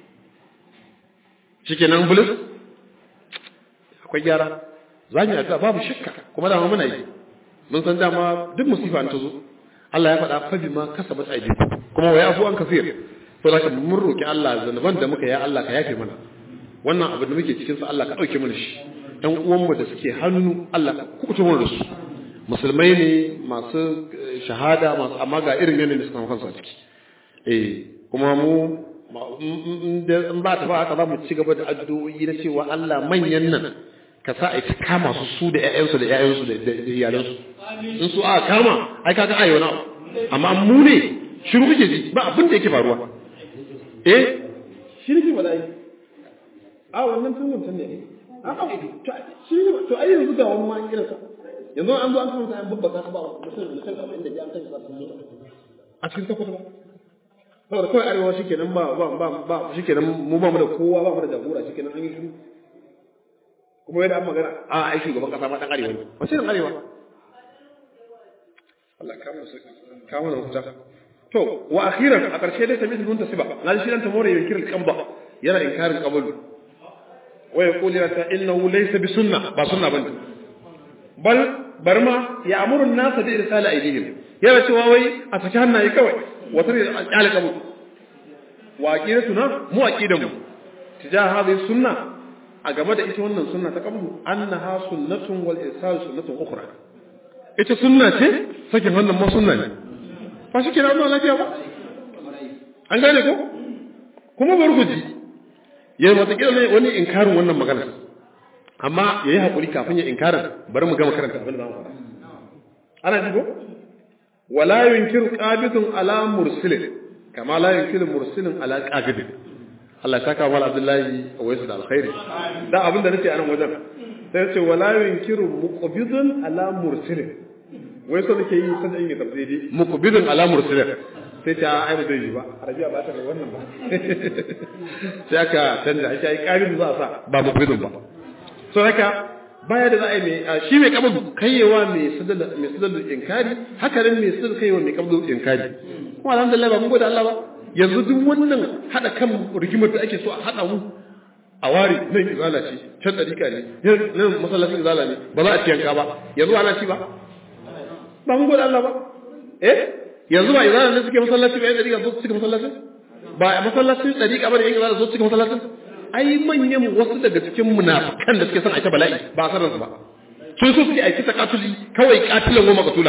shikenan bulus akwai gyara za mu yi addu'a babu shakka kuma dama muna yi mun san dama duk musifa an ta zo Allah ya faɗa fa bima kasabat aidi kuma wa yafu an kafir to da mun roki Allah zanuban da muka ya Allah ka yafe mana wannan abin da muke cikin sa Allah ka dauke mana shi ɗan uwan mu da suke hannu Allah ka kuɓuce mana da su musulmai ne masu shahada masu amma ga irin yanayin da suka samu kansu a ciki eh kuma mu in ba ta ba haka za mu ci gaba da addu'o'i na cewa Allah manyan nan ka sa a kama su su da ƴaƴansu da ƴaƴansu da iyalansu in su aka kama ai kaga ai wani amma mu ne shiru kake ji ba abin da yake faruwa eh shirki ba dai a wannan tun mutum ne a shi to ai yanzu ga wani ma irin sa yanzu an zo an kama sai an babbaka ka ba mutum mutum abin da ji an kai sa a cikin takwata ba saboda kawai arewa shikenan ba ba ba ba shikenan mu ba mu da kowa ba mu da jagora shikenan an yi shiru kuma yadda an magana a ai shugaban kasa ma dan arewa ne wace dan arewa Allah kama su kama da hukunta to wa akhiran a karshe dai sami sun tasiba na shi dan tamore ya kira kamba yana inkarin qabulu wa yaqulu ta innahu laysa bi sunna ba sunna bane bal barma ya amuru an-nas bi irsal aydihim yana cewa wai a saki hannaye kawai wata ne alƙali kabu wa aqidatuna mu aqidan mu tijah hadhihi sunna a game da ita wannan sunna ta kabu annaha sunnatun wal irsal sunnatun ukhra ita sunna ce sakin wannan ma sunna ne ba shi kenan Allah lafiya ba an gane ko kuma barguji yayin wata kila ne wani inkarin wannan magana amma yayi hakuri kafin ya inkarin bari mu gama karanta abin da zamu fara ana ji ko wala yunkiru qabidun ala mursilin kama la yunkiru mursilin ala qabidin Allah ya saka wa Abdullahi wa yasda alkhairi da abin da nake a nan wajen sai ya ce wala yunkiru muqbidun ala mursilin wai so nake yi sai in yi tafsiri muqbidun ala mursilin sai ta ai ba zai yi ba arabiya ba ta da wannan ba sai aka tanda shi ai qabidun za a sa ba muqbidun ba so haka baya da za a yi mai shi mai kabul kaiwa mai sadal mai sadal inkari haka nan mai sadal kaiwa mai kabul inkari kuma alhamdulillah ba mun gode Allah ba yanzu duk wannan hada kan rigimar da ake so a hada mu a wari nan izala ce can dariƙa ne nan masallacin izala ne ba za a ci yanka ba yanzu ana ci ba ba mun gode Allah ba eh yanzu ba idan ne suke masallaci ba yan dariƙa zo suke masallaci ba masallacin dariƙa ba da yan idan zo suke masallaci ai manyan wasu daga cikin munafikan da suke son aika bala'i ba a sanar su ba sun so suke aiki ta katuli kawai katilan goma katula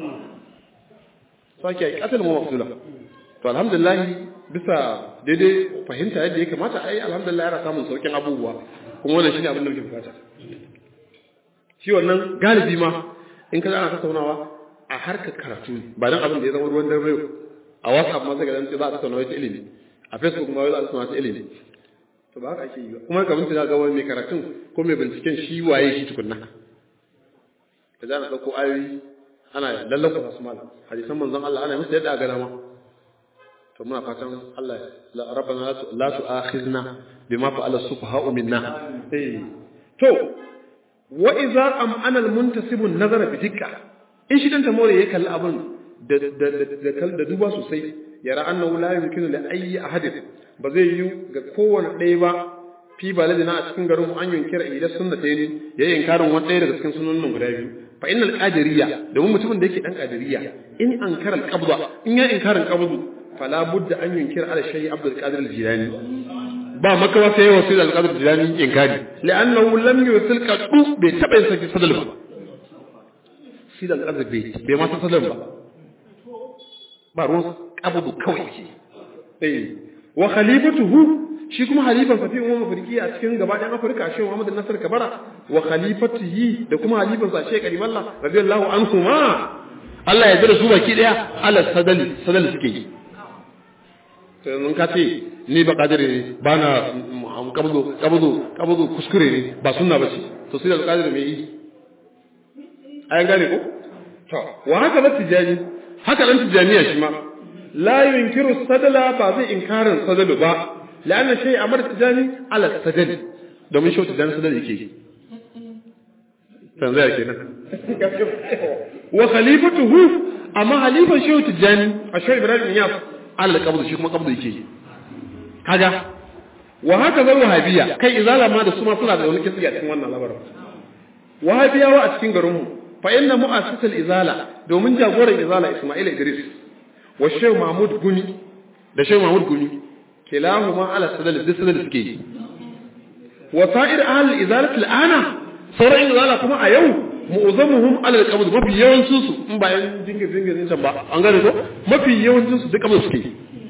sake aiki katilan goma katula to alhamdulillah bisa daidai fahimta yadda ya kamata ai alhamdulillah yana samun saukin abubuwa kuma wannan shine abin da muke bukata shi wannan galibi ma in ka ana tattaunawa a harkar karatu ne ba dan abin da ya zama ruwan dare a WhatsApp ma sai ga dan za a tattauna wata ilimi a Facebook ma za a tattauna wata ilimi to ba haka ake yi ba kuma ka bincika ga wani mai karatun ko mai binciken shi waye shi tukunna kaza na dauko ayoyi ana lallafa su malam hadisan manzon Allah ana musu yadda ga dama to muna fatan Allah rabbana la tu'akhizna bima fa'ala as-sufaha'u minna eh to wa idza am'ana al-muntasibu an-nazara bi dikka in shi dan tamore ya kalli abin da da da da duba sosai yara annahu la yumkinu li ayyi ahadin ba zai yi ga kowane ɗaya ba fi baladina a cikin garin an yunkira idan sunnatayn yayin inkarin wani ɗaya daga cikin sunnonin guda biyu fa innal qadiriyya domin mutumin da yake dan qadiriyya in ankara al-qabda in ya inkarin qabdu fala budda an yunkira ala shaykh Abdul Qadir al-Jilani ba makawa sai wasu da Al-Qadir al-Jilani inkari li'annahu lam yusil qadu bai taba yin saki sadal ba shi da Al-Qadir bai bai ma san sadal ba ba ruwan qabdu kawai ce eh wa khalifatuhu shi kuma halifan fa fi umma afriki a cikin gaba ɗayan Afirka shi Muhammad Nasir Kabara wa khalifatihi da kuma halifan sa Sheikh Karimullah radiyallahu anhu ma Allah ya jira su baki daya ala sadal sadal suke yi to yanzu ka ce ni ba kadiri ne ba na kabzo kabzo kabzo kuskure ne ba sunna ba ce to sai da kadiri mai yi ayan gane ko to wa haka ba tijani haka dan tijaniya shi ma la yunkiru sadala ba zai inkarin sadalu ba la'anna shay amar tijani ala sadal domin shi tijani sadal yake tanzaya kenan wa khalifatuhu amma halifan shi tijani a shi Ibrahim Yas Allah kabdu shi kuma kabdu yake kaga wa haka zan wahabiya kai izala ma da su ma suna da wani kitsi a cikin wannan labarin wahabiyawa a cikin garin mu fa inna mu'assasatul izala domin jagoran izala Ismail Idris wa Sheikh Mahmud Guni da Sheikh Mahmud Guni kilahuma ala sadal disal suke wa sa'ir ahli izalatul ana sauran izala kuma a yau mu'azzamuhum ala al-qabd mafi yawancin su in ba yan dinga dinga din can ba an gane ko mafi yawancin su duk qabd suke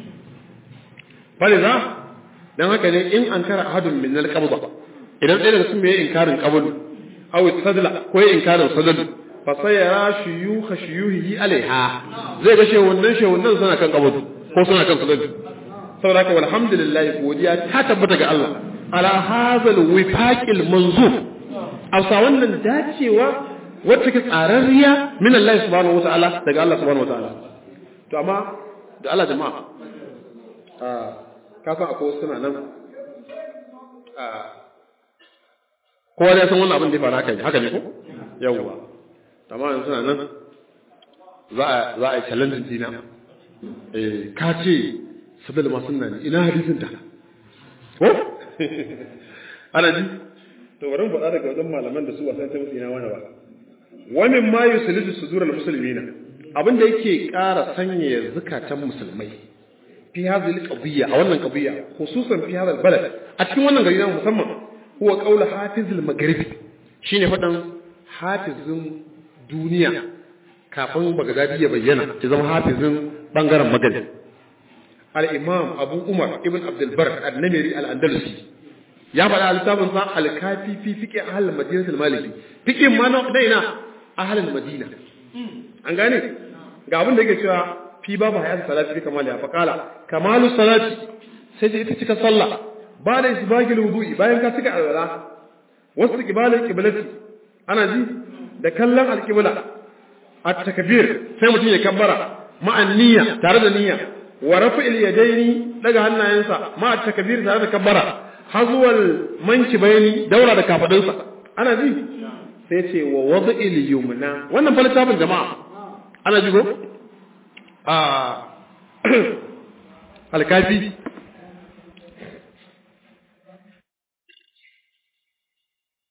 bale za dan haka ne in ankara ahadun min al-qabd idan ɗaya daga cikin mai inkarin qabd aw sadla ko inkarin sadl fa sayara shuyukh shuyuhi alaiha zai ga shehunnan shehunnan suna kan qabd ko suna kan sadl saboda haka walhamdulillah godiya ta tabbata ga Allah ala hadha al-wifaqil manzuf ausa wannan dacewa wacce ke tsararriya min Allah subhanahu wataala daga Allah subhanahu wataala to amma da Allah jama'a ah ka san akwai suna nan ah kowa da san wannan abin da ya fara kai haka ne ko yawa amma suna nan za a za a challenge dina eh ka ce sadal ma sunna ne ina hadisin ta ko ana ji to bari mu faɗa daga wajen malaman da su ba san ta musu ina wani ba wani ma yuslidu sudural muslimina abinda yake ƙara sanya zakatan musulmai fi hadhihi alqadiyya a wannan qadiyya khususan fi hadha albalad a cikin wannan gari na musamman huwa qaul hafizul maghribi shine fadan hafizin duniya kafin bagdadi ya bayyana ya zama hafizin bangaren maghrib al-imam abu umar ibn abdul bar an-namiri al-andalusi ya faɗa littafin sa al-kafi fi fiqh ahl madinah al-maliki fiqh ma na daina ahl al-madina an gane ga abin da yake cewa fi babu hayat salati fi kamali fa qala kamalu salati sai da ita cika sallah ba da isbagil wudu'i bayan ka cika alwala wasu kibalin qiblati ana ji da kallon al-qibla at-takbir sai mutum ya kabbara ma'an niyya tare da niyya wa raf'il yadaini daga hannayensa ma at-takbir tare da kabbara hazuwal mankibaini daura da kafadunsa ana ji sai ce wa wad'il yumna wannan fa littafin jama'a ana ji ko a al-kafi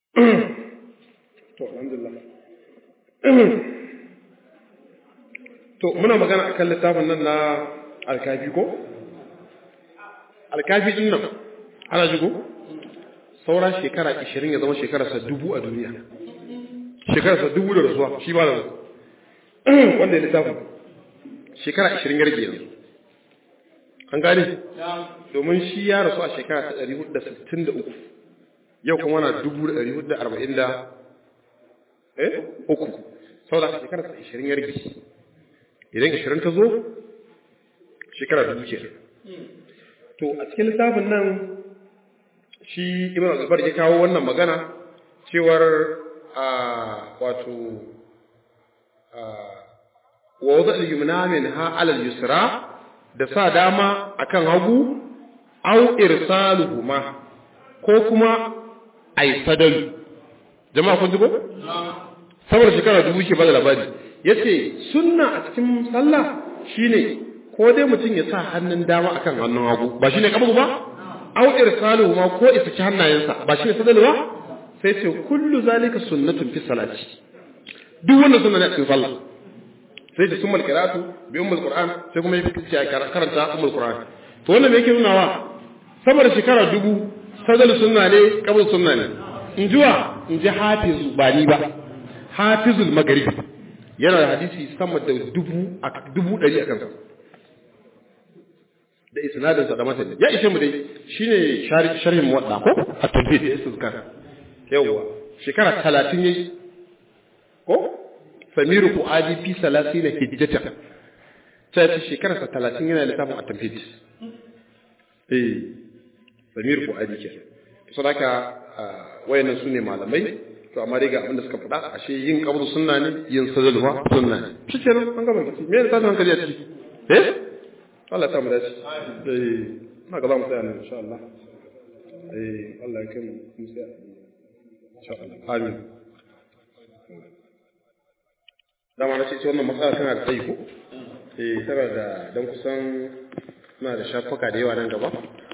to alhamdulillah to muna magana akan littafin nan na alkafi ko alkafi din nan ana jigo saura shekara ishirin ya zama shekararsa dubu a duniya shekararsa dubu da rasuwa shi ba da rasu wanda ya littafin shekara ishirin ya rage yanzu an gane domin shi ya rasu a shekara ta ɗari hudu da sittin da uku yau kuma na dubu da ɗari hudu da arba'in da uku saboda shekararsa ishirin ya rage idan ishirin ta zo shekara dubu ke to a cikin littafin nan shi ibn al-zubar ya kawo wannan magana cewar a wato wa wada al-yumna minha ala al-yusra da sa dama akan hagu au irsaluhuma ko kuma ai sadalu jama'a kun ji ko saboda shekara dubu ke bada labari yace sunna a cikin sallah shine ko dai mutum ya sa hannun dama akan hannun hagu ba shine kabu ba au irsaluhuma ko isa ci hannayensa ba shine sadalu ba sai ce kullu zalika sunnatun fi salati duk wannan sunna ne a cikin sallah sai da summal qira'atu bi ummul qur'an sai kuma yake ce karanta ummul qur'an to wannan me yake nunawa saboda shekara dubu sadalu sunna ne kabu sunna ne in jiwa in ji hafiz ba ni ba hafizul magharibi yana da hadisi sama da dubu a dubu ɗari a kansa da isnadinsa da matan ya ishe mu dai shine sharhin muwadda ko a tafsir da istizkar yawa shekara talatin yayi ko samiru fuadi fi salasina hijjata sai shekara talatin yana littafin at-tafsir eh samiru fuadi ke saboda wayannan sune malamai to amma dai ga abin da suka faɗa ashe yin kabru sunna ne yin sadalwa sunna ne shikenan an gaba kici me ne tashin hankali a ciki eh Allah ta mu dace eh na ga za mu tsaya nan insha Allah eh Allah ya kai mu tsaya insha Allah amin dama na ce wannan matsala tana da tsayi ko eh tana da dan kusan na da shafuka da yawa nan gaba